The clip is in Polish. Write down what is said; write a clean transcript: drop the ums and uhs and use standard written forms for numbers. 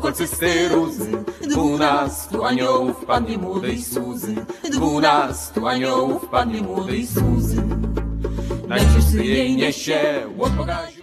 kolcysty rózy. 12 aniołów Pannie młodej Suzy, 12 aniołów Pannie młodej Suzy. Najczysty jej niesie łod Boga.